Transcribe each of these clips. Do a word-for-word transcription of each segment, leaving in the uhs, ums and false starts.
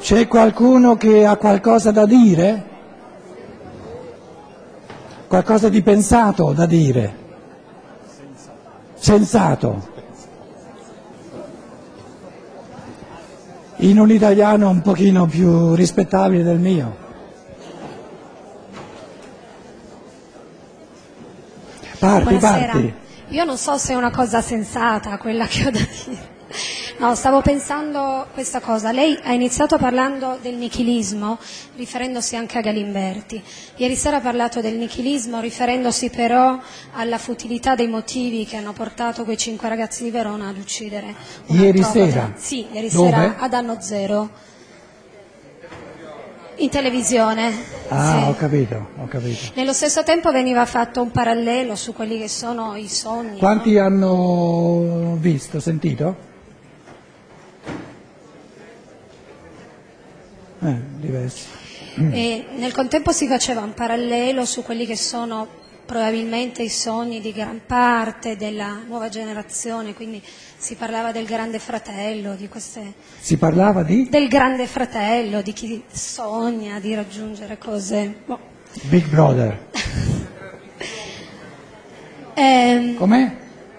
C'è qualcuno che ha qualcosa da dire? Qualcosa di pensato da dire? Sensato. In un italiano un pochino più rispettabile del mio. Parti, Buonasera. parti. Io non so se è una cosa sensata quella che ho da dire. No, stavo pensando questa cosa. Lei ha iniziato parlando del nichilismo, riferendosi anche a Galimberti. Ieri sera ha parlato del nichilismo, riferendosi però alla futilità dei motivi che hanno portato quei cinque ragazzi di Verona ad uccidere un Ieri altro sera? ragazzo. Sì, ieri Dove? sera ad Anno Zero. In televisione. Ah, Sì. ho capito, ho capito. Nello stesso tempo veniva fatto un parallelo su quelli che sono i sogni. Quanti no? hanno visto, sentito? Eh, diversi. E nel contempo si faceva un parallelo su quelli che sono probabilmente i sogni di gran parte della nuova generazione, quindi si parlava del grande fratello, di queste... Si parlava di del grande fratello, di chi sogna di raggiungere cose... Boh. Big Brother. Ehm, Com'è?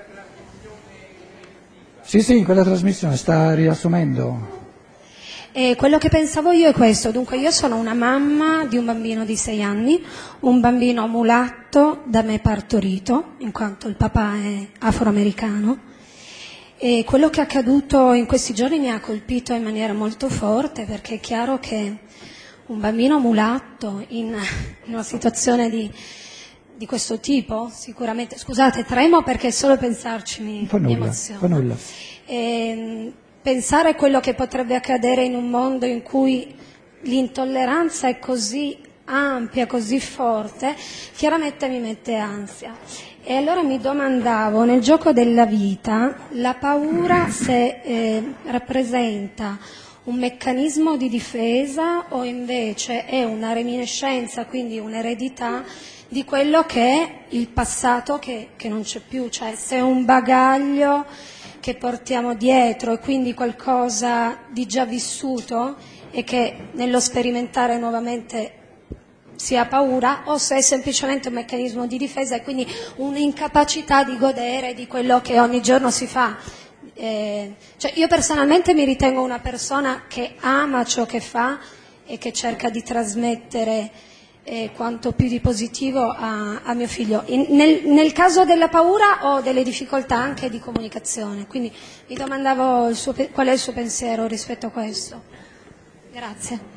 Sì, sì, quella trasmissione sta riassumendo. E quello che pensavo io è questo, dunque io sono una mamma di un bambino di sei anni, un bambino mulatto da me partorito, in quanto il papà è afroamericano, e quello che è accaduto in questi giorni mi ha colpito in maniera molto forte, perché è chiaro che un bambino mulatto in, in una situazione di, di questo tipo, sicuramente, scusate, tremo perché solo pensarci mi, Non fa mi nulla, emoziona. fa nulla. E, pensare a quello che potrebbe accadere in un mondo in cui l'intolleranza è così ampia, così forte, chiaramente mi mette ansia. E allora mi domandavo, nel gioco della vita, la paura se eh, rappresenta un meccanismo di difesa o invece è una reminiscenza, quindi un'eredità di quello che è il passato che, che non c'è più, cioè se è un bagaglio che portiamo dietro e quindi qualcosa di già vissuto e che nello sperimentare nuovamente si ha paura, o se è semplicemente un meccanismo di difesa e quindi un'incapacità di godere di quello che ogni giorno si fa. Eh, cioè io personalmente mi ritengo una persona che ama ciò che fa e che cerca di trasmettere eh, quanto più di positivo a, a mio figlio. In, nel, nel caso della paura ho delle difficoltà anche di comunicazione, quindi mi domandavo il suo, qual è il suo pensiero rispetto a questo. Grazie.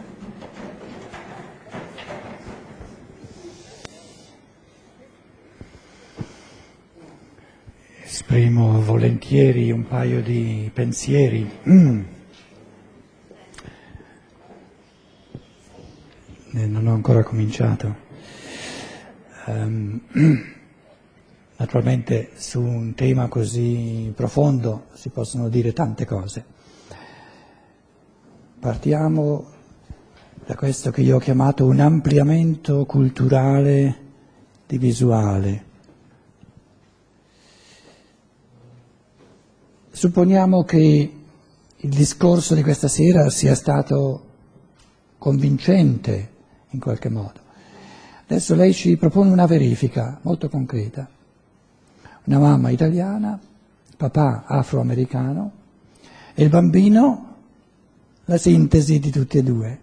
Esprimo volentieri un paio di pensieri. Mm. Eh, non ho ancora cominciato. Um, naturalmente su un tema così profondo si possono dire tante cose. Partiamo da questo che io ho chiamato un ampliamento culturale di visuale. Supponiamo che il discorso di questa sera sia stato convincente in qualche modo. Adesso lei ci propone una verifica molto concreta. Una mamma italiana, papà afroamericano e il bambino la sintesi di tutti e due.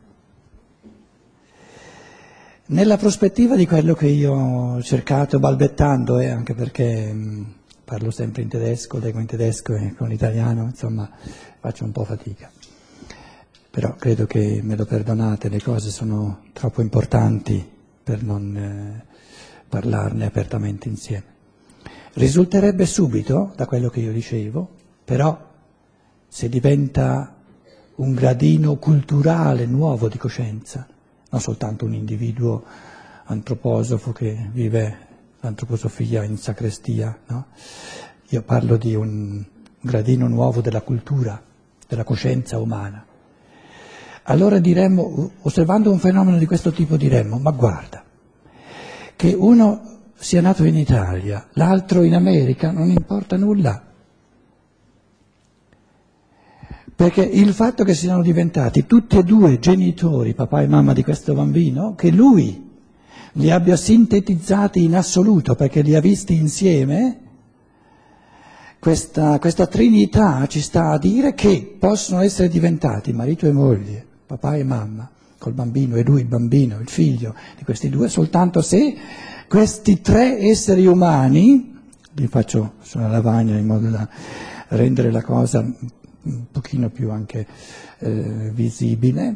Nella prospettiva di quello che io ho cercato balbettando, e eh, anche perché mh, parlo sempre in tedesco, leggo in tedesco e con l'italiano, insomma faccio un po' fatica. Però credo che me lo perdonate, le cose sono troppo importanti per non eh, parlarne apertamente insieme. Risulterebbe subito, da quello che io dicevo, però se diventa un gradino culturale nuovo di coscienza, non soltanto un individuo antroposofo che vive l'antroposofia in sacrestia, no? Io parlo di un gradino nuovo della cultura, della coscienza umana. Allora diremmo, osservando un fenomeno di questo tipo, diremmo, ma guarda, che uno sia nato in Italia, l'altro in America, non importa nulla. Perché il fatto che siano diventati tutti e due genitori, papà e mamma di questo bambino, che lui li abbia sintetizzati in assoluto perché li ha visti insieme, questa, questa trinità ci sta a dire che possono essere diventati marito e moglie, papà e mamma, col bambino e lui il bambino, il figlio di questi due, soltanto se questi tre esseri umani, vi faccio sulla lavagna in modo da rendere la cosa un pochino più anche eh, visibile,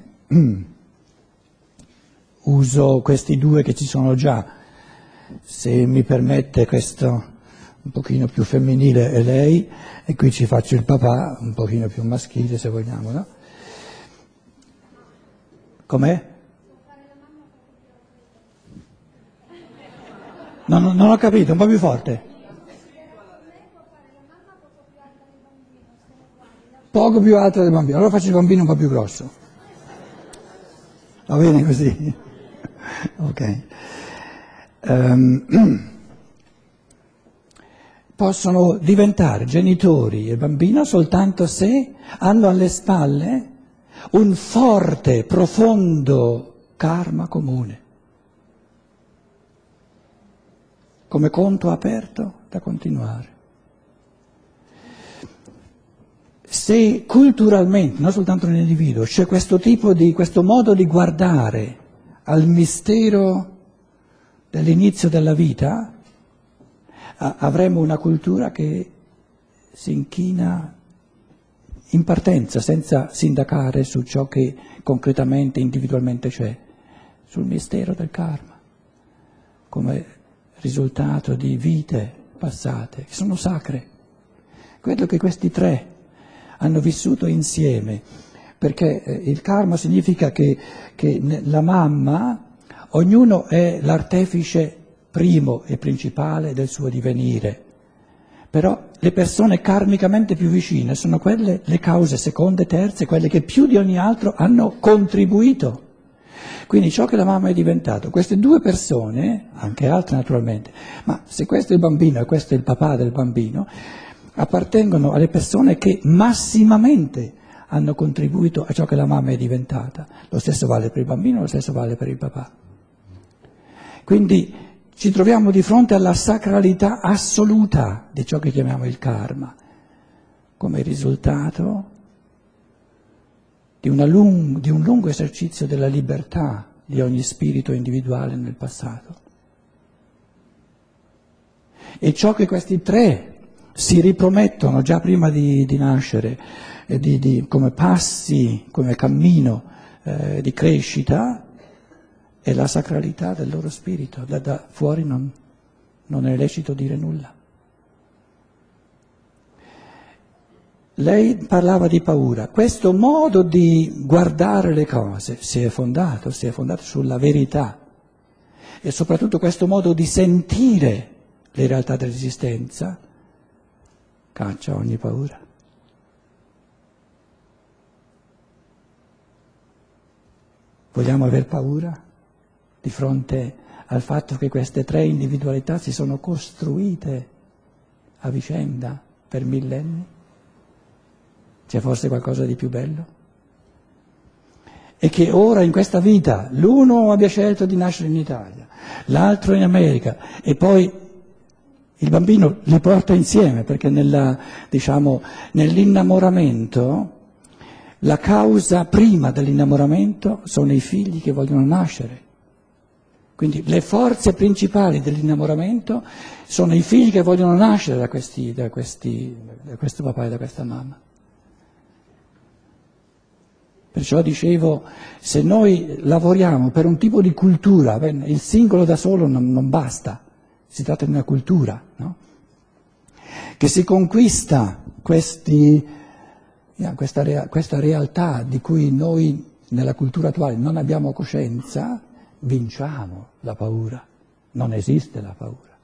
uso questi due che ci sono già, se mi permette questo un pochino più femminile è lei e qui ci faccio il papà un pochino più maschile se vogliamo, no? Com'è? No, no, non ho capito, un po' più forte. Poco più alto del bambino, allora faccio il bambino un po' più grosso. Va bene così? Ok. Um, possono diventare genitori e bambino soltanto se hanno alle spalle un forte, profondo karma comune, come conto aperto da continuare. Se culturalmente, non soltanto nell'individuo, c'è questo tipo di, questo modo di guardare al mistero dell'inizio della vita, avremo una cultura che si inchina in partenza, senza sindacare su ciò che concretamente, individualmente c'è, sul mistero del karma, come risultato di vite passate, che sono sacre. Quello che questi tre hanno vissuto insieme, perché il karma significa che, che la mamma, ognuno è l'artefice primo e principale del suo divenire, però le persone karmicamente più vicine sono quelle, le cause seconde, terze, quelle che più di ogni altro hanno contribuito. Quindi ciò che la mamma è diventato, queste due persone, anche altre naturalmente, ma se questo è il bambino e questo è il papà del bambino, appartengono alle persone che massimamente hanno contribuito a ciò che la mamma è diventata. Lo stesso vale per il bambino, lo stesso vale per il papà. Quindi ci troviamo di fronte alla sacralità assoluta di ciò che chiamiamo il karma, come risultato di, una lung- di un lungo esercizio della libertà di ogni spirito individuale nel passato. E ciò che questi tre si ripromettono già prima di, di nascere, eh, di, di, come passi, come cammino eh, di crescita, è la sacralità del loro spirito. Da, da fuori non, non è lecito dire nulla. Lei parlava di paura. Questo modo di guardare le cose si è fondato, si è fondato sulla verità e soprattutto questo modo di sentire le realtà dell'esistenza caccia ogni paura. Vogliamo aver paura di fronte al fatto che queste tre individualità si sono costruite a vicenda per millenni? C'è forse qualcosa di più bello? E che ora in questa vita l'uno abbia scelto di nascere in Italia, l'altro in America e poi il bambino li porta insieme, perché nella, diciamo, nell'innamoramento, la causa prima dell'innamoramento sono i figli che vogliono nascere. Quindi le forze principali dell'innamoramento sono i figli che vogliono nascere da, questi, da, questi, da questo papà e da questa mamma. Perciò dicevo, se noi lavoriamo per un tipo di cultura, il singolo da solo non, non basta. Si tratta di una cultura, no? Che si conquista questi, questa, rea, questa realtà di cui noi nella cultura attuale non abbiamo coscienza, vinciamo la paura. Non esiste la paura.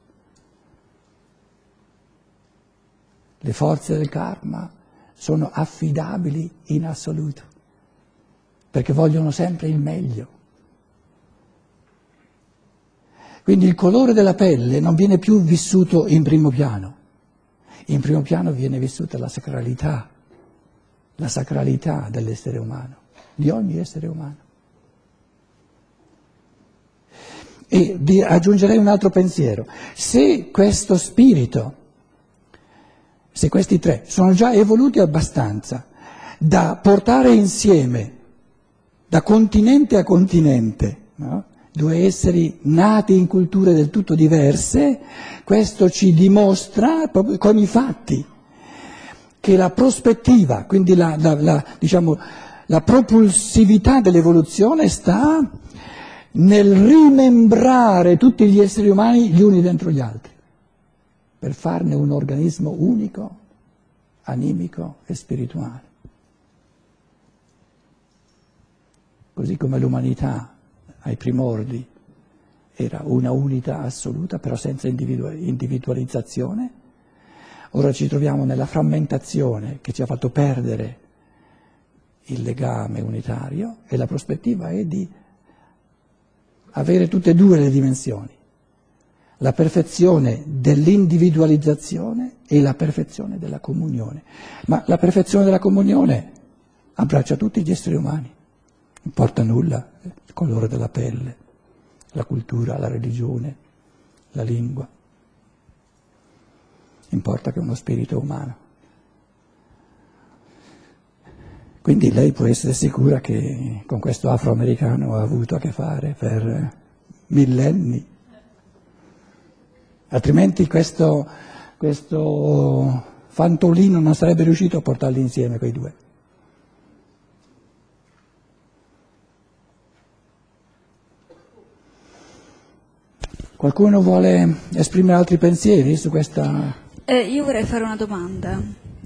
Le forze del karma sono affidabili in assoluto, perché vogliono sempre il meglio. Quindi il colore della pelle non viene più vissuto in primo piano, in primo piano viene vissuta la sacralità la sacralità dell'essere umano, di ogni essere umano. E vi aggiungerei un altro pensiero: se questo spirito, se questi tre sono già evoluti abbastanza da portare insieme, da continente a continente, no? Due esseri nati in culture del tutto diverse, questo ci dimostra proprio con i fatti che la prospettiva, quindi la, la, la, diciamo, la propulsività dell'evoluzione sta nel rimembrare tutti gli esseri umani gli uni dentro gli altri, per farne un organismo unico, animico e spirituale. Così come l'umanità ai primordi era una unità assoluta, però senza individualizzazione, ora ci troviamo nella frammentazione che ci ha fatto perdere il legame unitario, e la prospettiva è di avere tutte e due le dimensioni, la perfezione dell'individualizzazione e la perfezione della comunione. Ma la perfezione della comunione abbraccia tutti gli esseri umani, non importa nulla il colore della pelle, la cultura, la religione, la lingua, importa che è uno spirito umano. Quindi lei può essere sicura che con questo afroamericano ha avuto a che fare per millenni, altrimenti questo, questo fantolino non sarebbe riuscito a portarli insieme, quei due. Qualcuno vuole esprimere altri pensieri su questa? Eh, io vorrei fare una domanda.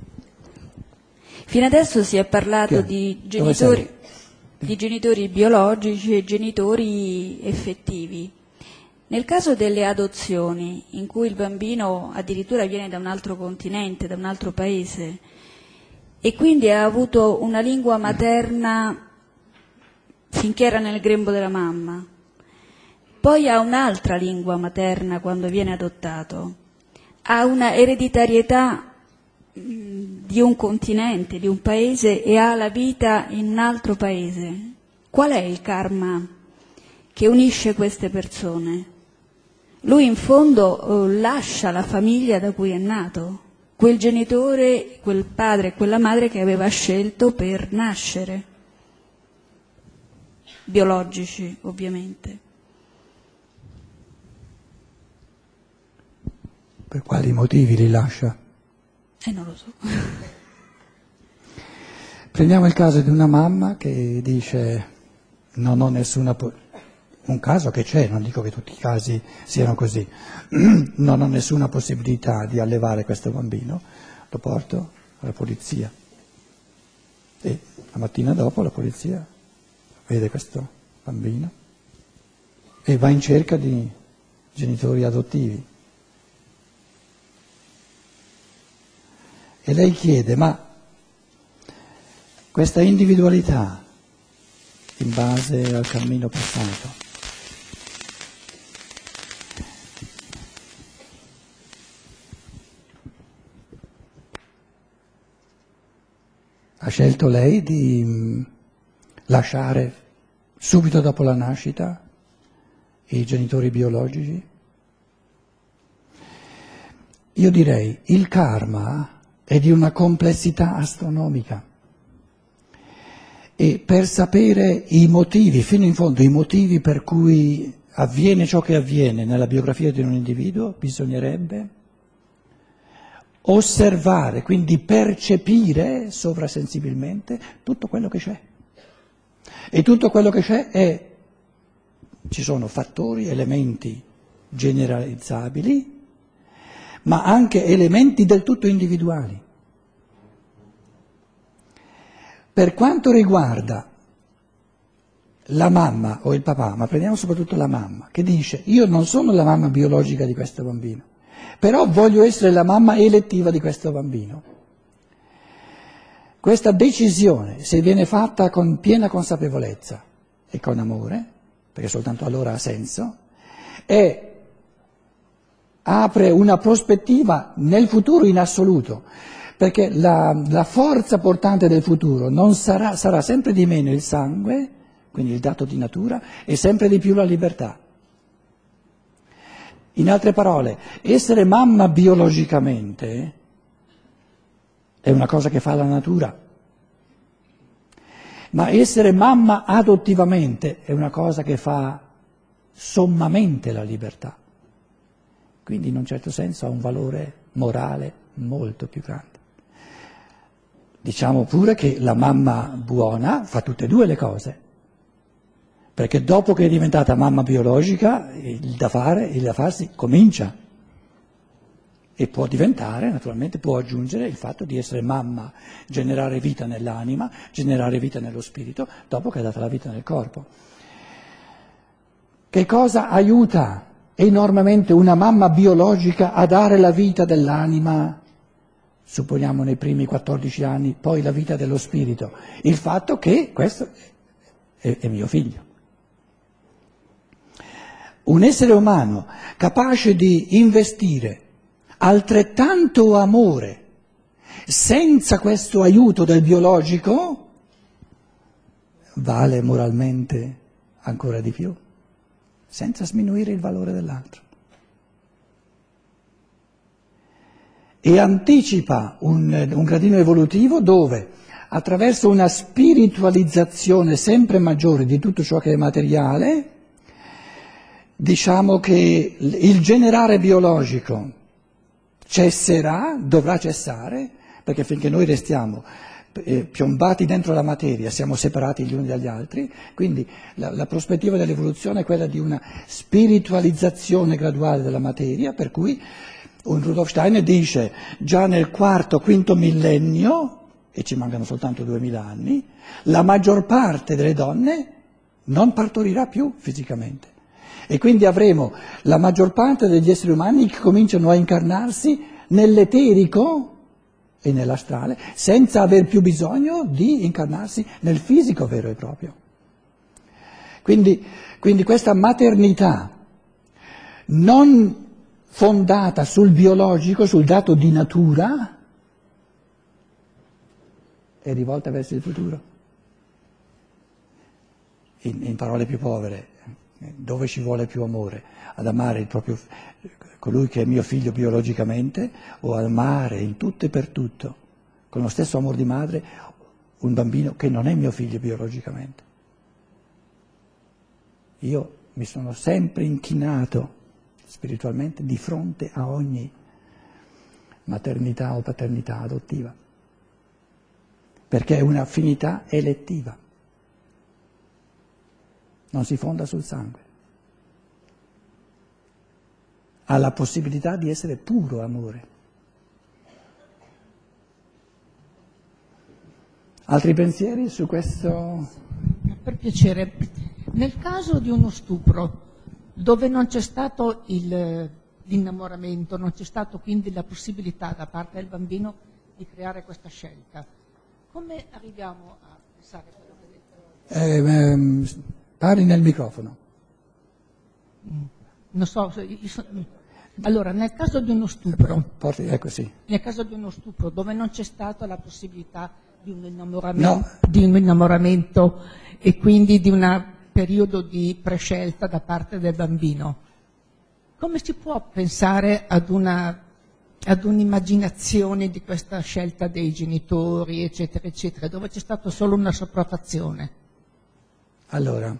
Fino adesso si è parlato Che? di genitori, di genitori biologici e genitori effettivi. Nel caso delle adozioni, in cui il bambino addirittura viene da un altro continente, da un altro paese, e quindi ha avuto una lingua materna finché era nel grembo della mamma, poi ha un'altra lingua materna quando viene adottato, ha una ereditarietà di un continente, di un paese, e ha la vita in un altro paese. Qual è il karma che unisce queste persone? Lui in fondo eh, lascia la famiglia da cui è nato, quel genitore, quel padre e quella madre che aveva scelto per nascere, biologici ovviamente. Per quali motivi li lascia? Eh, non lo so. Prendiamo il caso di una mamma che dice non ho nessuna, po- un caso che c'è, non dico che tutti i casi siano così, non ho nessuna possibilità di allevare questo bambino, lo porto alla polizia e la mattina dopo la polizia vede questo bambino e va in cerca di genitori adottivi. E lei chiede, ma questa individualità in base al cammino passato ha scelto lei di lasciare subito dopo la nascita i genitori biologici? Io direi il karma è di una complessità astronomica e per sapere i motivi, fino in fondo i motivi per cui avviene ciò che avviene nella biografia di un individuo, bisognerebbe osservare, quindi percepire sovrasensibilmente tutto quello che c'è. E tutto quello che c'è è, ci sono fattori, elementi generalizzabili, ma anche elementi del tutto individuali. Per quanto riguarda la mamma o il papà, ma prendiamo soprattutto la mamma, che dice io non sono la mamma biologica di questo bambino, però voglio essere la mamma elettiva di questo bambino. Questa decisione, se viene fatta con piena consapevolezza e con amore, perché soltanto allora ha senso, è apre una prospettiva nel futuro in assoluto, perché la, la forza portante del futuro non sarà, sarà sempre di meno il sangue, quindi il dato di natura, e sempre di più la libertà. In altre parole, essere mamma biologicamente è una cosa che fa la natura, ma essere mamma adottivamente è una cosa che fa sommamente la libertà. Quindi in un certo senso ha un valore morale molto più grande. Diciamo pure che la mamma buona fa tutte e due le cose, perché dopo che è diventata mamma biologica il da fare, il da farsi comincia e può diventare, naturalmente può aggiungere il fatto di essere mamma, generare vita nell'anima, generare vita nello spirito, dopo che ha dato la vita nel corpo. Che cosa aiuta enormemente una mamma biologica a dare la vita dell'anima, supponiamo nei primi quattordici anni, poi la vita dello spirito? Il fatto che questo è, è mio figlio. Un essere umano capace di investire altrettanto amore senza questo aiuto del biologico vale moralmente ancora di più, senza sminuire il valore dell'altro. E anticipa un, un gradino evolutivo dove, attraverso una spiritualizzazione sempre maggiore di tutto ciò che è materiale, diciamo che il generare biologico cesserà, dovrà cessare, perché finché noi restiamo eh, piombati dentro la materia, siamo separati gli uni dagli altri, quindi la, la prospettiva dell'evoluzione è quella di una spiritualizzazione graduale della materia, per cui un Rudolf Steiner dice già nel quarto, quinto millennio, e ci mancano soltanto duemila anni, la maggior parte delle donne non partorirà più fisicamente. E quindi avremo la maggior parte degli esseri umani che cominciano a incarnarsi nell'eterico e nell'astrale, senza aver più bisogno di incarnarsi nel fisico vero e proprio. Quindi, quindi questa maternità non fondata sul biologico, sul dato di natura, è rivolta verso il futuro. In, in parole più povere, dove ci vuole più amore? Ad amare il proprio, colui che è mio figlio biologicamente, o ad amare in tutto e per tutto, con lo stesso amor di madre, un bambino che non è mio figlio biologicamente? Io mi sono sempre inchinato spiritualmente di fronte a ogni maternità o paternità adottiva, perché è un'affinità elettiva. Non si fonda sul sangue, ha la possibilità di essere puro amore. Altri pensieri su questo? Per piacere, nel caso di uno stupro, dove non c'è stato il, l'innamoramento, non c'è stato quindi la possibilità da parte del bambino di creare questa scelta, come arriviamo a pensare a quello che hai detto? Eh, ehm, Parli nel microfono. Non so, allora nel caso di uno stupro, Porti, ecco sì. nel caso di uno stupro dove non c'è stata la possibilità di un innamoramento, No. di un innamoramento e quindi di un periodo di prescelta da parte del bambino, come si può pensare ad una ad un'immaginazione di questa scelta dei genitori, eccetera, eccetera, dove c'è stata solo una sopraffazione? Allora,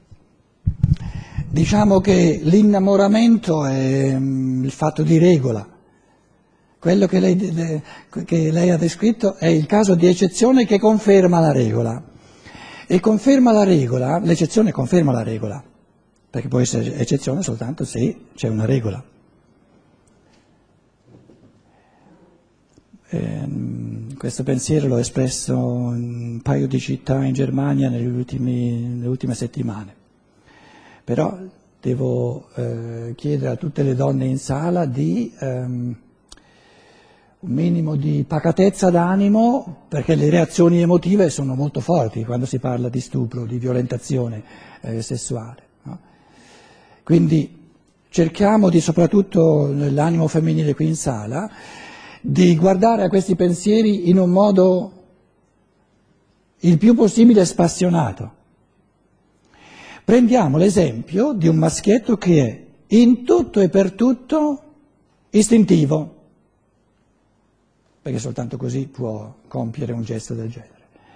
diciamo che l'innamoramento è um, il fatto di regola. Quello che lei, le, che lei ha descritto è il caso di eccezione che conferma la regola. E conferma la regola, l'eccezione conferma la regola, perché può essere eccezione soltanto se c'è una regola. Eh, questo pensiero l'ho espresso in un paio di città in Germania negli ultimi, nelle ultime settimane. Però devo eh, chiedere a tutte le donne in sala di ehm, un minimo di pacatezza d'animo, perché le reazioni emotive sono molto forti quando si parla di stupro, di violentazione eh, sessuale, no? Quindi cerchiamo di, soprattutto nell'animo femminile qui in sala, di guardare a questi pensieri in un modo il più possibile spassionato. Prendiamo l'esempio di un maschietto che è in tutto e per tutto istintivo, perché soltanto così può compiere un gesto del genere.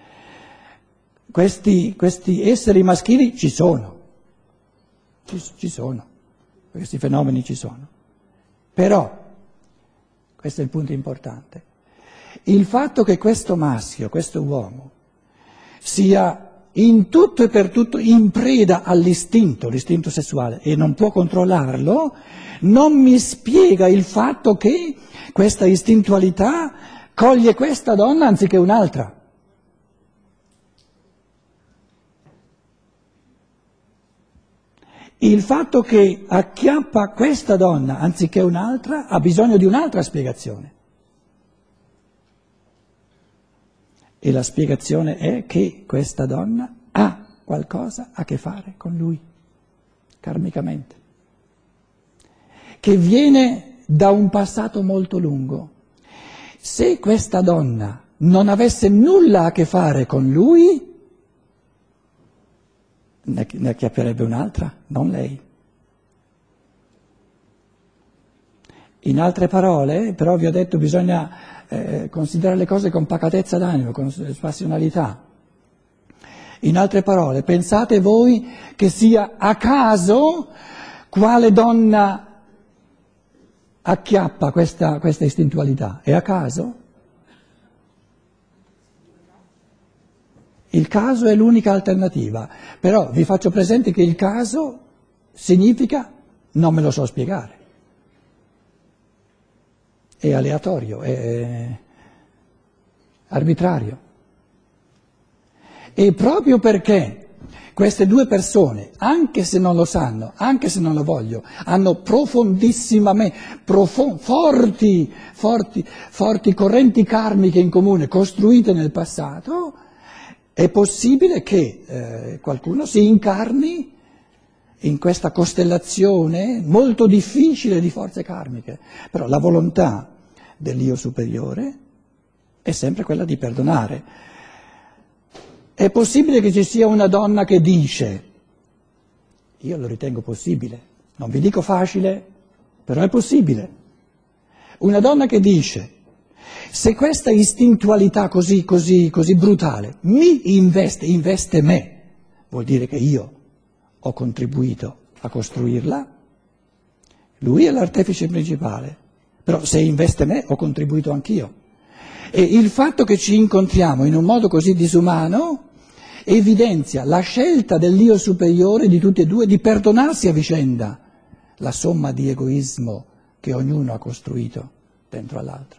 Questi, questi esseri maschili ci sono, ci, ci sono, questi fenomeni ci sono. Però, questo è il punto importante, il fatto che questo maschio, questo uomo, sia in tutto e per tutto in preda all'istinto, l'istinto sessuale, e non può controllarlo, non mi spiega il fatto che questa istintualità coglie questa donna anziché un'altra. Il fatto che acchiappa questa donna anziché un'altra ha bisogno di un'altra spiegazione. E la spiegazione è che questa donna ha qualcosa a che fare con lui, karmicamente, che viene da un passato molto lungo. Se questa donna non avesse nulla a che fare con lui, ne, ne acchiapperebbe un'altra, non lei. In altre parole, però vi ho detto, bisogna eh, considerare le cose con pacatezza d'animo, con spassionalità. In altre parole, pensate voi che sia a caso quale donna acchiappa questa, questa istintualità? È a caso? Il caso è l'unica alternativa, però vi faccio presente che il caso significa non me lo so spiegare. È aleatorio, è arbitrario. E proprio perché queste due persone, anche se non lo sanno, anche se non lo vogliono, hanno profondissimamente, profond, forti, forti, forti correnti karmiche in comune costruite nel passato, è possibile che eh, qualcuno si incarni in questa costellazione molto difficile di forze karmiche. Però la volontà dell'io superiore è sempre quella di perdonare. È possibile che ci sia una donna che dice, io lo ritengo possibile, non vi dico facile, però è possibile, una donna che dice, se questa istintualità così, così, così brutale mi investe, investe me, vuol dire che io ho contribuito a costruirla, lui è l'artefice principale, però se investe me ho contribuito anch'io. E il fatto che ci incontriamo in un modo così disumano evidenzia la scelta dell'io superiore di tutti e due di perdonarsi a vicenda, la somma di egoismo che ognuno ha costruito dentro all'altro.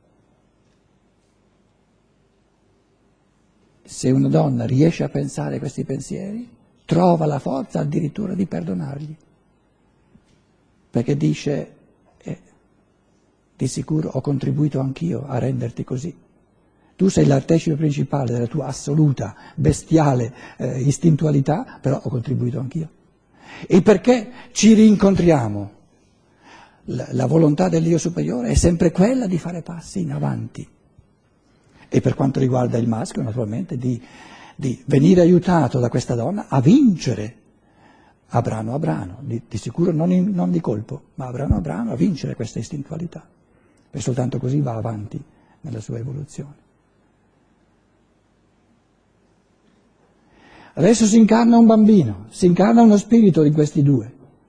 Se una donna riesce a pensare questi pensieri, trova la forza addirittura di perdonargli, perché dice, eh, di sicuro ho contribuito anch'io a renderti così. Tu sei l'artefice principale della tua assoluta, bestiale eh, istintualità, però ho contribuito anch'io. E perché ci rincontriamo? La, la volontà dell'io superiore è sempre quella di fare passi in avanti. E per quanto riguarda il maschio, naturalmente, di, di venire aiutato da questa donna a vincere, a brano a brano, di, di sicuro non, in, non di colpo, ma a brano a brano a vincere questa istintualità. E soltanto così va avanti nella sua evoluzione. Adesso si incarna un bambino, si incarna uno spirito di questi due.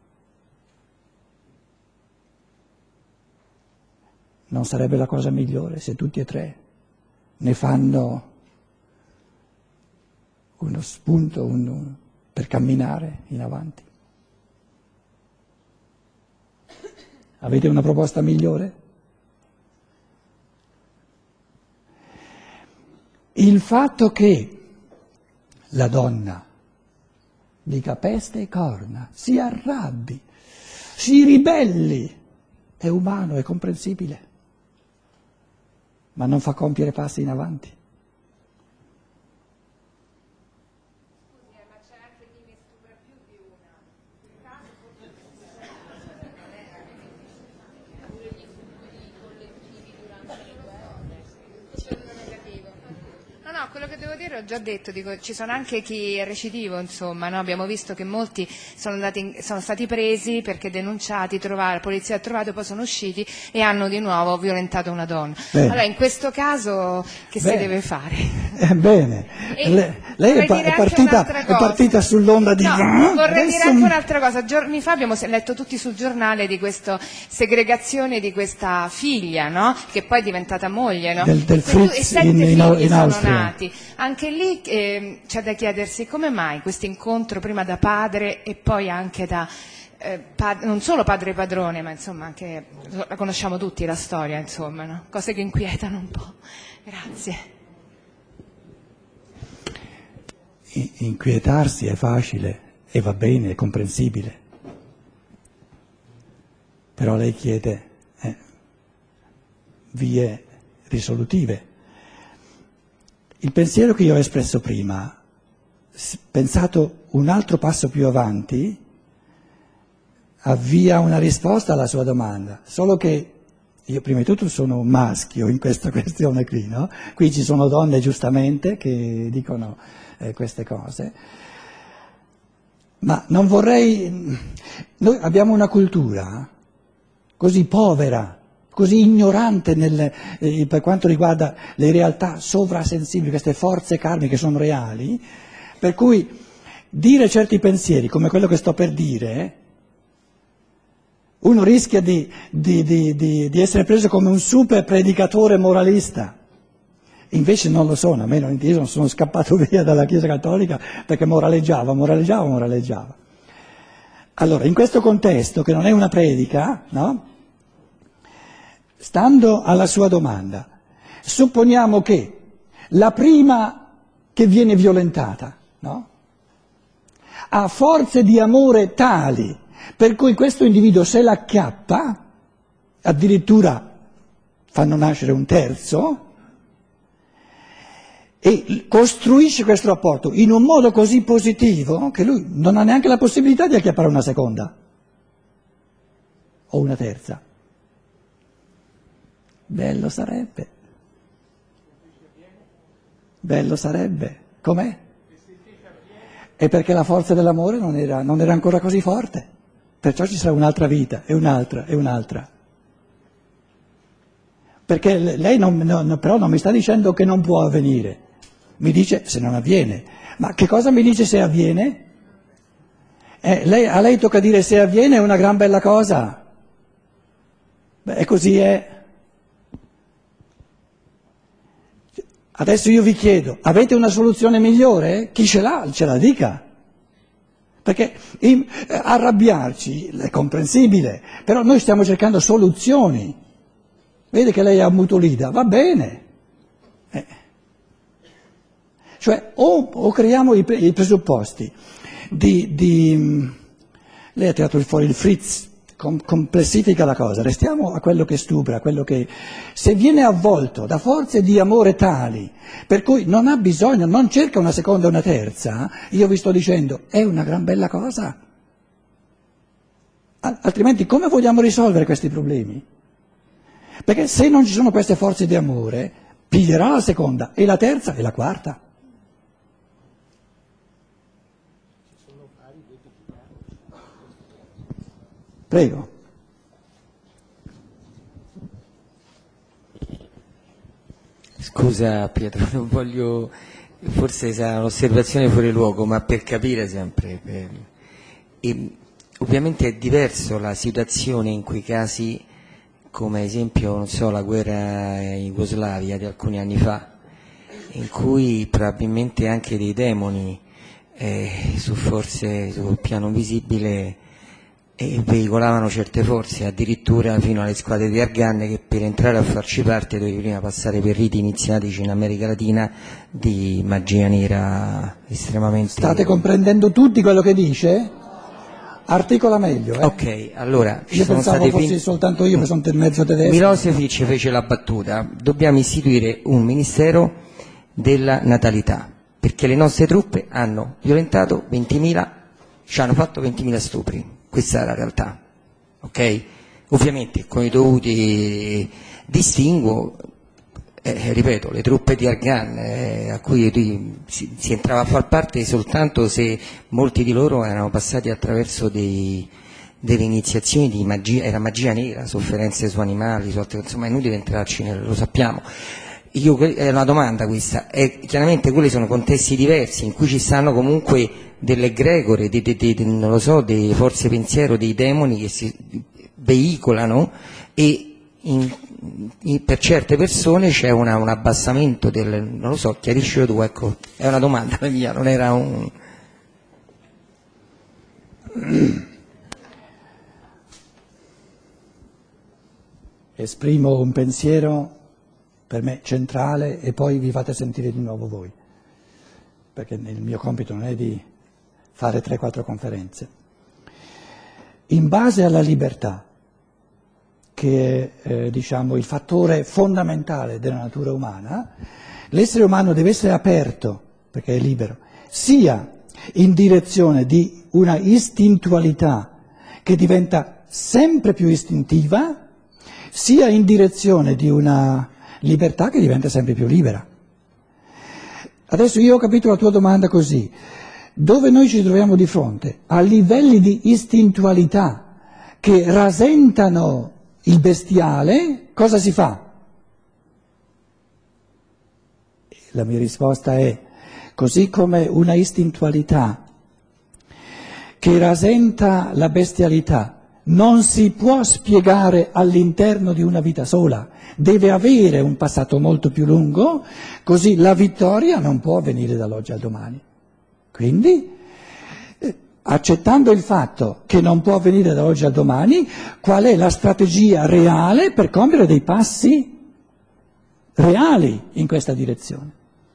Non sarebbe la cosa migliore se tutti e tre ne fanno uno spunto un, per camminare in avanti? Avete una proposta migliore? Il fatto che la donna dica peste e corna, si arrabbi, si ribelli, è umano, è comprensibile, ma non fa compiere passi in avanti. Scusi, ma c'è anche chi ne stupra più di una. Il caso forse pure gli stupri collettivi durante devo dire, ho già detto, dico, ci sono anche chi è recidivo, insomma, no? Abbiamo visto che molti sono, andati in, sono stati presi perché denunciati, trovare, la polizia ha trovato, poi sono usciti e hanno di nuovo violentato una donna. Bene. Allora, in questo caso che Bene. si deve fare? Eh, bene, E Le, lei è, pa- è, partita, è partita sull'onda di... No, vorrei Adesso... dire anche un'altra cosa. Giorni fa abbiamo letto tutti sul giornale di questa segregazione di questa figlia, no? Che poi è diventata moglie, no? Del, del e, tu, Fritz e sette in, in, figli in sono Austria. nati. Anche lì eh, c'è da chiedersi come mai questo incontro prima da padre e poi anche da... Eh, pad- non solo padre e padrone, ma insomma anche, la conosciamo tutti la storia, insomma, no? Cose che inquietano un po'. Grazie. Inquietarsi è facile e va bene, è comprensibile. Però lei chiede eh, vie risolutive. Il pensiero che io ho espresso prima, pensato un altro passo più avanti, avvia una risposta alla sua domanda, solo che io prima di tutto sono un maschio in questa questione qui, no? Qui ci sono donne giustamente che dicono eh, queste cose, ma non vorrei... Noi abbiamo una cultura così povera, così ignorante nel, eh, per quanto riguarda le realtà sovrasensibili, queste forze karmiche che sono reali, per cui dire certi pensieri come quello che sto per dire... Uno rischia di, di, di, di, di essere preso come un super predicatore moralista, invece non lo sono, almeno io sono scappato via dalla Chiesa Cattolica perché moraleggiava, moraleggiava, moraleggiava. Allora, in questo contesto, che non è una predica, no? Stando alla sua domanda, supponiamo che la prima che viene violentata, no? Ha forze di amore tali per cui questo individuo se l'acchiappa, addirittura fanno nascere un terzo, e costruisce questo rapporto in un modo così positivo che lui non ha neanche la possibilità di acchiappare una seconda o una terza. Bello sarebbe. Bello sarebbe. Com'è? È perché la forza dell'amore non era, non era ancora così forte. Perciò ci sarà un'altra vita, e un'altra, e un'altra. Perché lei non, non, però non mi sta dicendo che non può avvenire, mi dice se non avviene. Ma che cosa mi dice se avviene? Eh, lei, a lei tocca dire se avviene è una gran bella cosa. Beh, e così è. Adesso io vi chiedo, avete una soluzione migliore? Chi ce l'ha? Ce la dica. Perché in, eh, arrabbiarci è comprensibile, però noi stiamo cercando soluzioni. Vede che lei è ammutolita, va bene. Eh. Cioè o, o creiamo i, i presupposti di, di... Lei ha tirato fuori il Fritz, com, complessifica la cosa, restiamo a quello che stupra, a quello che... Se viene avvolto da forze di amore tali, per cui non ha bisogno, non cerca una seconda o una terza, io vi sto dicendo, è una gran bella cosa. Altrimenti come vogliamo risolvere questi problemi? Perché se non ci sono queste forze di amore, piglierà la seconda e la terza e la quarta. Prego. Scusa Pietro, non voglio, forse sarà un'osservazione fuori luogo, ma per capire sempre. Per... E, ovviamente è diverso la situazione in quei casi, come esempio, non so, la guerra in Jugoslavia di alcuni anni fa, in cui probabilmente anche dei demoni eh, su forze, sul piano visibile, e veicolavano certe forze, addirittura fino alle squadre di Argan che per entrare a farci parte dovevi prima passare per riti iniziatici in America Latina di magia nera estremamente... State comprendendo tutti quello che dice? Articola meglio, eh? Ok, allora... Io sono pensavo state fossi fin... soltanto io che sono mezzo tedesco. Milosevic fece la battuta, dobbiamo istituire un ministero della natalità, perché le nostre truppe hanno violentato ventimila, ci hanno fatto ventimila stupri. Questa è la realtà, ok? Ovviamente con i dovuti distinguo, eh, ripeto, le truppe di Argan, eh, a cui ri, si, si entrava a far parte soltanto se molti di loro erano passati attraverso dei, delle iniziazioni di magia, era magia nera, sofferenze su animali, su altre, insomma è inutile entrarci, nel, lo sappiamo. Io, è una domanda questa, e chiaramente quelli sono contesti diversi in cui ci stanno comunque delle egregore, de, de, de, de, non lo so, delle forze pensiero, dei demoni che si veicolano e in, in, per certe persone c'è una, un abbassamento del, non lo so, chiariscilo tu, ecco, è una domanda la mia, non era un... Esprimo un pensiero per me centrale e poi vi fate sentire di nuovo voi, perché il mio compito non è di fare tre quattro conferenze. In base alla libertà, che è eh, diciamo, il fattore fondamentale della natura umana, l'essere umano deve essere aperto, perché è libero, sia in direzione di una istintualità che diventa sempre più istintiva, sia in direzione di una libertà che diventa sempre più libera. Adesso io ho capito la tua domanda così: dove noi ci troviamo di fronte a livelli di istintualità che rasentano il bestiale, cosa si fa? La mia risposta è: così come una istintualità che rasenta la bestialità non si può spiegare all'interno di una vita sola, deve avere un passato molto più lungo, così la vittoria non può avvenire dall'oggi al domani. Quindi, eh, accettando il fatto che non può avvenire dall'oggi al domani, qual è la strategia reale per compiere dei passi reali in questa direzione?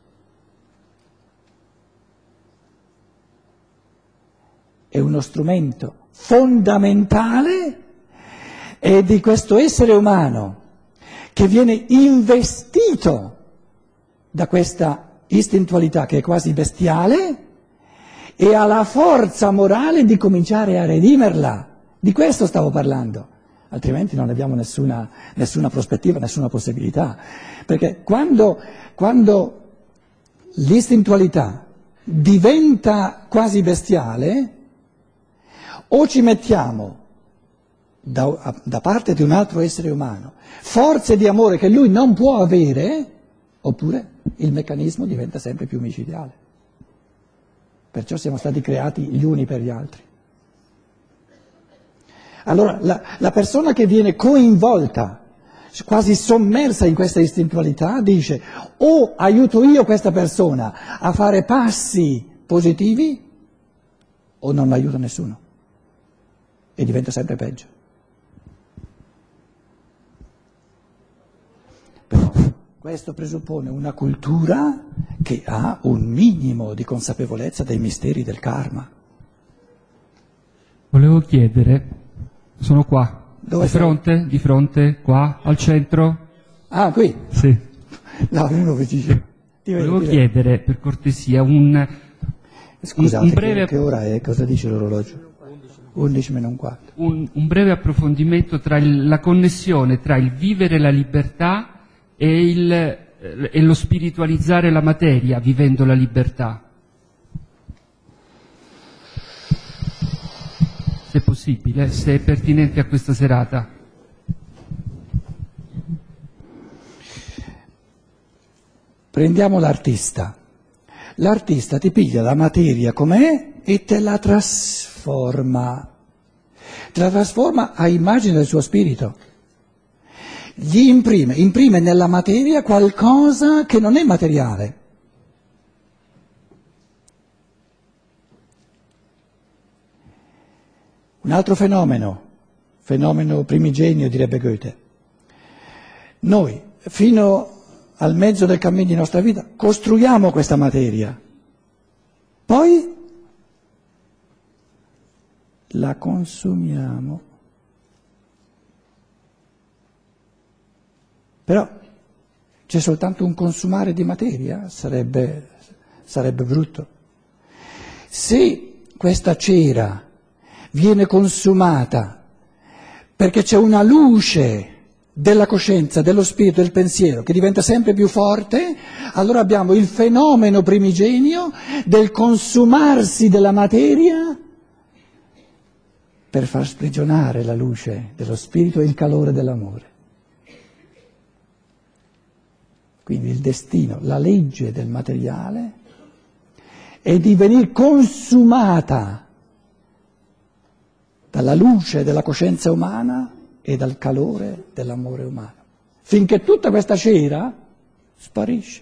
È uno strumento fondamentale è di questo essere umano che viene investito da questa istintualità che è quasi bestiale e ha la forza morale di cominciare a redimerla. Di questo stavo parlando, altrimenti non abbiamo nessuna, nessuna prospettiva, nessuna possibilità, perché quando, quando l'istintualità diventa quasi bestiale, o ci mettiamo da, da parte di un altro essere umano forze di amore che lui non può avere, oppure il meccanismo diventa sempre più micidiale. Perciò siamo stati creati gli uni per gli altri. Allora la, la persona che viene coinvolta, quasi sommersa in questa istintualità, dice: o aiuto io questa persona a fare passi positivi o non aiuto nessuno. E diventa sempre peggio. Però questo presuppone una cultura che ha un minimo di consapevolezza dei misteri del karma. Volevo chiedere, sono qua, Dove di fronte, sei? Di fronte, qua, al centro? Ah, qui? Sì. No, uno vi dice. Volevo chiedere, per cortesia, un... Scusate, un breve... che, che ora è? Cosa dice l'orologio? undici meno un quarto. Un, un breve approfondimento tra il, la connessione tra il vivere la libertà e, il, e lo spiritualizzare la materia vivendo la libertà. Se è possibile, se è pertinente a questa serata. Prendiamo l'artista. L'artista ti piglia la materia com'è e te la trasforma. Te la trasforma a immagine del suo spirito. Gli imprime, imprime nella materia qualcosa che non è materiale. Un altro fenomeno, fenomeno primigenio direbbe Goethe. Noi, fino al mezzo del cammino di nostra vita, costruiamo questa materia, poi la consumiamo. Però c'è soltanto un consumare di materia, sarebbe, sarebbe brutto. Se questa cera viene consumata perché c'è una luce della coscienza, dello spirito, del pensiero, che diventa sempre più forte, allora abbiamo il fenomeno primigenio del consumarsi della materia per far sprigionare la luce dello spirito e il calore dell'amore. Quindi il destino, la legge del materiale è di venir consumata dalla luce della coscienza umana e dal calore dell'amore umano, finché tutta questa cera sparisce.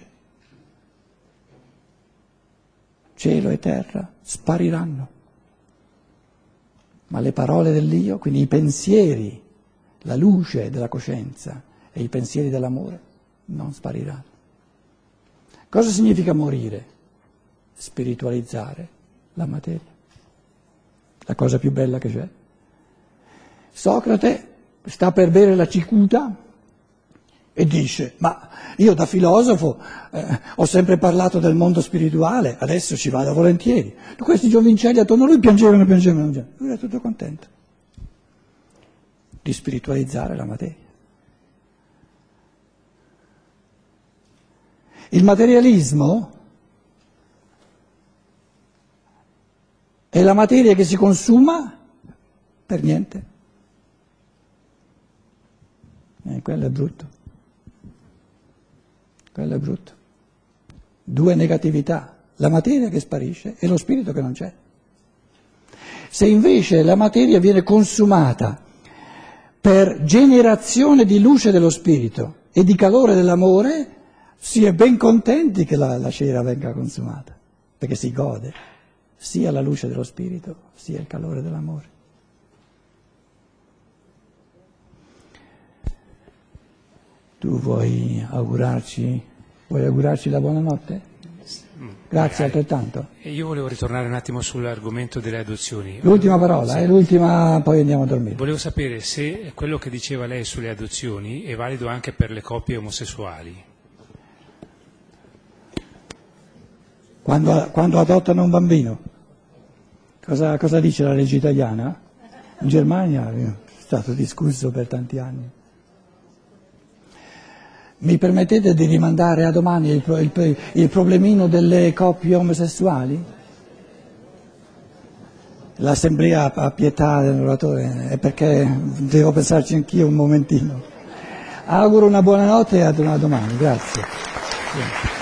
Cielo e terra spariranno, ma le parole dell'Io, quindi i pensieri, la luce della coscienza e i pensieri dell'amore non spariranno. Cosa significa morire? Spiritualizzare la materia, la cosa più bella che c'è. Socrate sta per bere la cicuta e dice: ma io da filosofo eh, ho sempre parlato del mondo spirituale, adesso ci vado volentieri. Questi giovincelli attorno a lui piangevano, piangevano, piangevano. Lui era tutto contento di spiritualizzare la materia. Il materialismo è la materia che si consuma per niente. Eh, quello è brutto. Quello è brutto. Due negatività, la materia che sparisce e lo spirito che non c'è. Se invece la materia viene consumata per generazione di luce dello spirito e di calore dell'amore, si è ben contenti che la, la cera venga consumata, perché si gode sia la luce dello spirito sia il calore dell'amore. Tu vuoi augurarci, vuoi augurarci la buonanotte? Grazie altrettanto. Io volevo ritornare un attimo sull'argomento delle adozioni. L'ultima parola, sì. è l'ultima, poi andiamo a dormire. Volevo sapere se quello che diceva lei sulle adozioni è valido anche per le coppie omosessuali. Quando, quando adottano un bambino, cosa, cosa dice la legge italiana? In Germania è stato discusso per tanti anni. Mi permettete di rimandare a domani il, il, il problemino delle coppie omosessuali? L'assemblea ha pietà dell'oratore, è perché devo pensarci anch'io un momentino. Auguro una buonanotte e a domani, grazie.